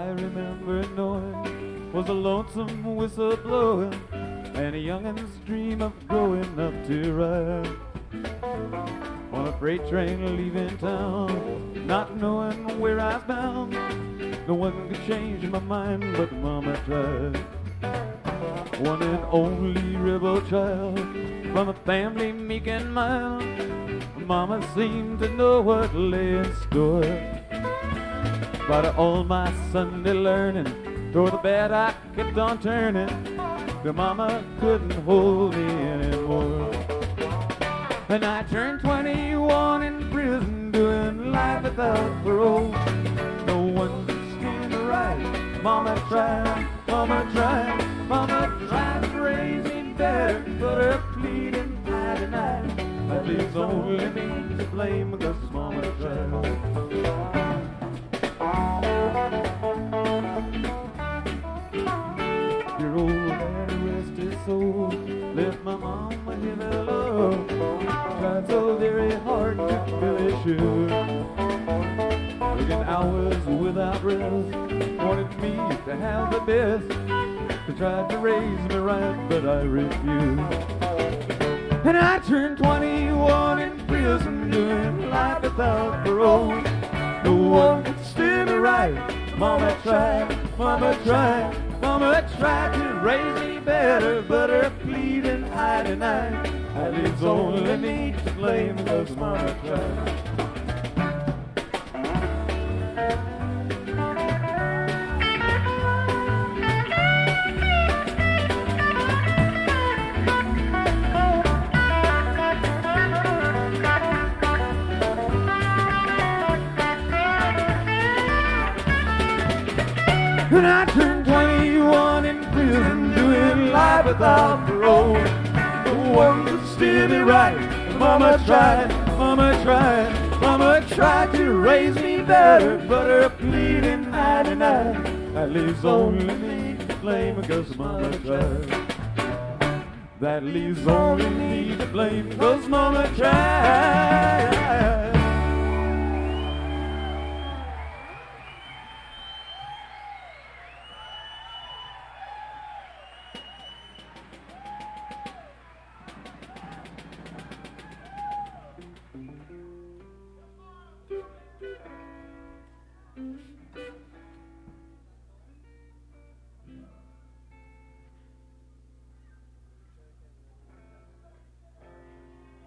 remember knowing was a lonesome whistle blowing and a youngin's dream of growing up to ride on a freight train leaving town, not knowing where I was bound. No one could change my mind, but Mama tried. One and only rebel child from a family meek and mild. Mama seemed to know what lay in store. But all my Sunday learning, toward the bed I kept on turning, the Mama couldn't hold me anymore. And I turned 21 in prison, doing life without parole. No one could stand the right. Mama tried, Mama tried, Mama tried to raise me better, but her pleading I denied. That leaves only me to blame because Mama tried. Your old man, rest his soul, left my mama heavy love. Tried so very hard to finish it, working hours without rest. Wanted me to have the best. They tried to raise me right, but I refused. And I turned 21 in prison, doing life without parole. No one could steer me right. Mama tried, Mama tried, Mama tried to raise me better, but her pleading I denied. That leaves only me to blame because Mama tried. And I turned 21 in prison, doing life without parole. No one could steer me right. Mama tried, Mama tried, Mama tried to raise me better, but her pleading I denied. That leaves only me to blame because Mama tried. That leaves only me to blame because Mama tried.